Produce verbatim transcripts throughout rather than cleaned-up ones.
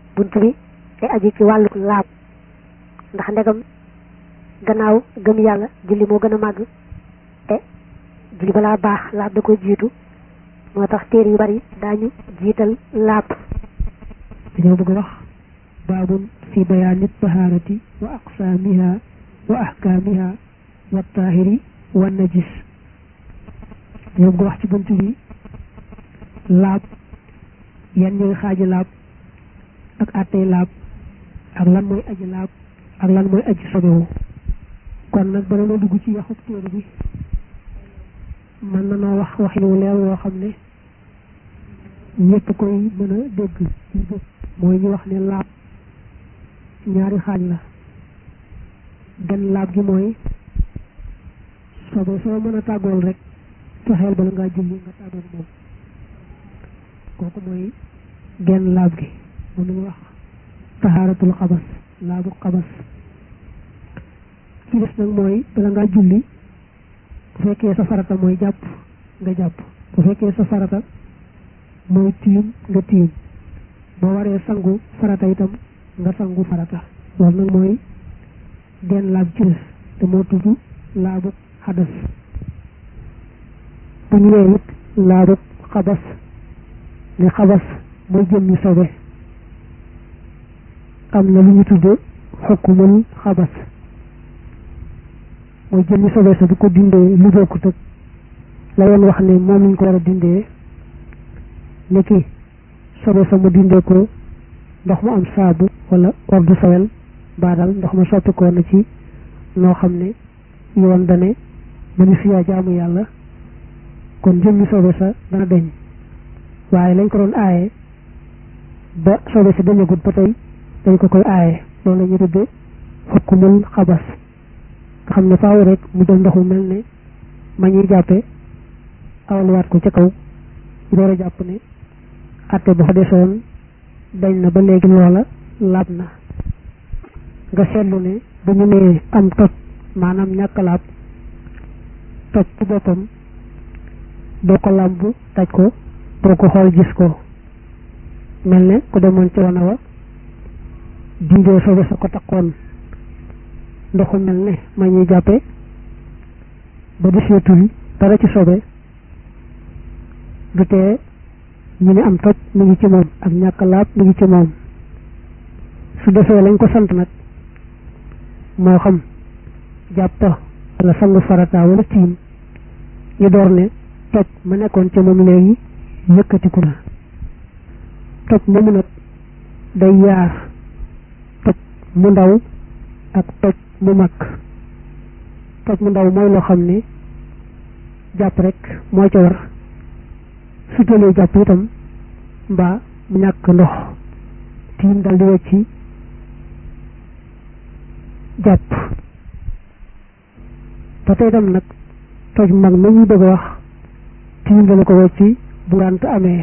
bunt bi te aju ci wàllu laab ndax ndegam gannaaw gëm yàlla julli moo gën a màgg te julli balaa baax laab da ko jiitu moo tax téere yu bari daañu jiital laab. dañoo bëgg wax baabun fi bayaani tahaarati wa aqsaamiha wa ahkaamiha wa taahiri wa najis. dañoo bëgg wax ci bunt bi laab yan ñooy xaaji laab ak àttey laab ak lan mooy aji laab ak lan mooy aji sobewu. kon nag bala noo dugg ci yaxub téere bi mën na noo wax wax yu leer woo xam ne ñëpp koy mën a dégg mooy ñu wax ne laab ñaari xaaj la. benn laab gi mooy sobe soo mën a tàggool rek fexeel bala ngaa julli nga tàggool moom kooku mooy genn laab gi moom la ñuy wax tahaaratul xabas laabu xabas. ci des nag mooy bala ngaa julli bu fekkee sa farata mooy jàpp nga jàpp bu fekkee sa farata mooy tiim nga tiim boo waree sangu farata itam nga sangu farata. loolu nag mooy genn laab ci des te moo tudd laabu xadas. bu ñu nee it laabu xabas ne xabas mooy jëmmi sobe am na lu ñu tudde xukkumul xabas mooy jëmmi sobe sa bu ko dindee lu bokkut ak la yoon wax ne moom lañ ko war a dindee ne ki sobe sa mu dindee ko ndox mu am saabu wala ordre sawel baadal ndox ma soppi ko na ci noo xam ne yoon dane mënu fiyaa jaamu yàlla kon jëmmi sobe sa dana deñ waaye lañ ko doon aaye ba sobe sa dañagut ba tey dañ ko koy aaye loolu la ñu tudde xukkumul xabas nga xam ne faaw rek mu jël ndox mu mel ne ma ñuy jàppe awalwaat ko ca kaw ñu door a jàpp ne atte ba fa desoon dañ na ba léegi loola laab na. nga seetlu ne bu ñu nee am toj maanaam ñàkk laab toj ci boppam doo ko làmb taj ko doo ko xool gis ko mel ne ku demoon ci wana wa dindee sobe sa ko takkoon ndoxu mel ne ma ñuy jàppe ba deseetul dara ci sobe du tee ñu ne am toj mu ngi ci moom ak ñàkk laab mu ngi ci moom. su defee lañ ko sant nag moo xam jàpp wala sangu farata wala tiim ñu door ne toj ma nekkoon ca moom léegi yëkkatiku na. toj moomu nag day yaar toj mu ndaw ak toj mu mag. toj mu ndaw mooy loo xam ne jàpp rek moo ca war su tëlee jàpp itam mbaa mu ñàkk ndox tiim dal di wecci jàpp. ba tey itam nag toj mag ma ñuy bëgg a wax tiim dana ko wecci bu ngànt amee.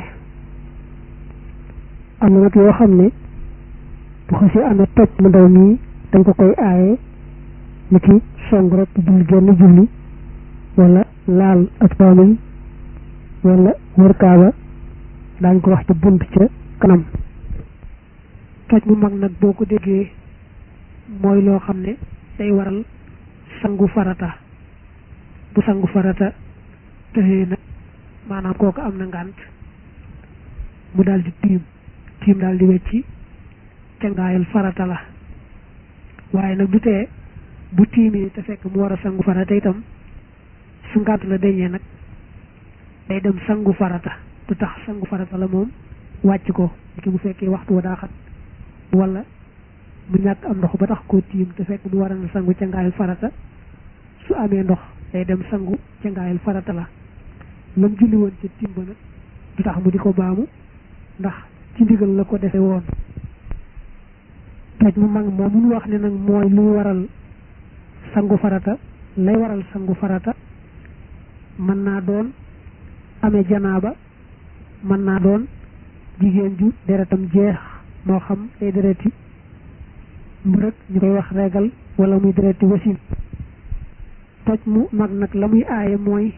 am na nag yoo xam ne bu xasee amee toj mu ndaw nii dañ ko koy aaye ni ki song rek julli genn julli wala laal ak kaamil wala wër kaaba daañ ko wax ca bunt ca kanam. toj mu mag nag boo ko déggee mooy loo xam ne day waral sangu farata bu sangu farata tëxee nag maanaam kooku am na ngànt mu daal di tiim tiim daal di wecci cangaayal farata la. waaye nag du tee bu tiimee te fekk mu war a sangu farata itam su ngànt la deñee nag day dem sangu farata du tax sangu farata la moom wàcc ko ki bu fekkee waxtu wa daa xat wala mu ñàkk am ndox ba tax koo tiim te fekk mu war a na sangu cangaayal farata su amee ndox day dem sangu cangaayal farata la. lam julli woon ca tiim ba nag du tax mu di ko baamu ndax ci ndigal la ko defe woon. toj mu mag moom mu wax ne nag mooy luy waral sangu farata lay waral sangu farata mën naa doon amee janaaba mën naa doon jigéen ju deretam jeex moo xam day dereti mbërëg ñu koy wax regal wala muy dereti wasin. toj mu mag nag la muy aaye mooy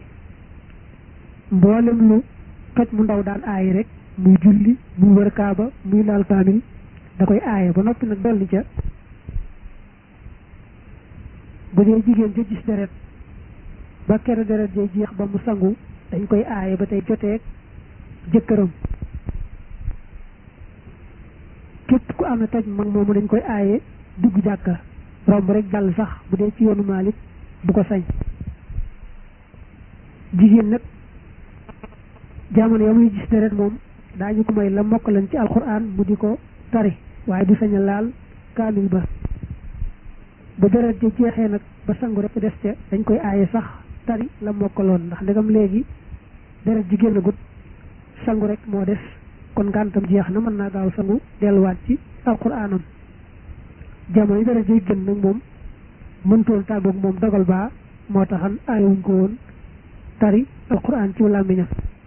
mboolem lu toj mu ndaw daan aaye rek muy julli muy wër kaaba muy laal kaamil da koy aaye ba noppi nag dolli ca bu dee jigéen ca gis deret ba kere deret jay jeex ba mu sangu dañ koy aaye ba tey joteeg jëkkëram képp ku amee toj mag moomu dañ koy aaye dugg jàkka romb rek jàll sax bu dee ci yoonu Maalik du ko sañ jigéen nag jamono ya muy gis deret moom daañu ko may la mokkalan ci alxuraan mu di ko tari waaye du sañ a laal kaamil ba bu deret ja jeexee nag ba sangu rek des ca dañ koy aaye sax tari la mokkaloon ndax ndegam léegi deret ji génnagut sangu rek moo des kon ngàntam jeex na mën naa gaaw sangu delluwaat ci alxuraanam jamono yi deret jay gën nag moom mëntoon tàggoog moom dogal baa moo taxan aayewuñ ko woon tari alxuraan ci làmmiñam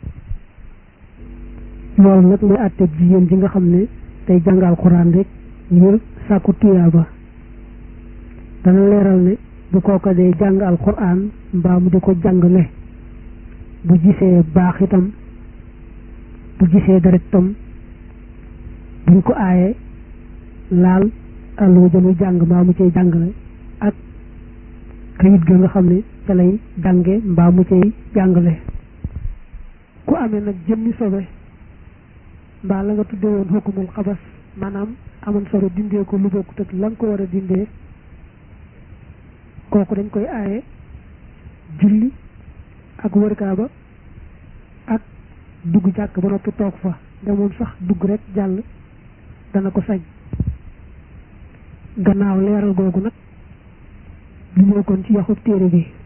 loolu nag muy àtteeg jigéen ji nga xam ne tey jàng alxuraan rek ngir sàkku tuyaaba dana leeral ne bu kooka dee jàng alxuraan mbaa mu di ko jàngale bu gisee baax itam bu gisee deret itam buñ ko aaye laal alluwa ja muy jàng mbaa mu cay jàngale ak kayit ga nga xam ne ca lay jànge mbaa mu cay jàngale ku amee nag jëmmi sobe mbaa la nga tudde woon xukumul xabas maanaam amoon sobe dindee ko lu bokkut ak la nga ko war a dindee kooku dañ koy aaye julli ak wër kaaba ak dugg jàkk ba noppi toog fa nde moom sax dugg rek jàll dana ko sañ gannaaw leeral googu nag li ñëw kon ci yaxub téere bi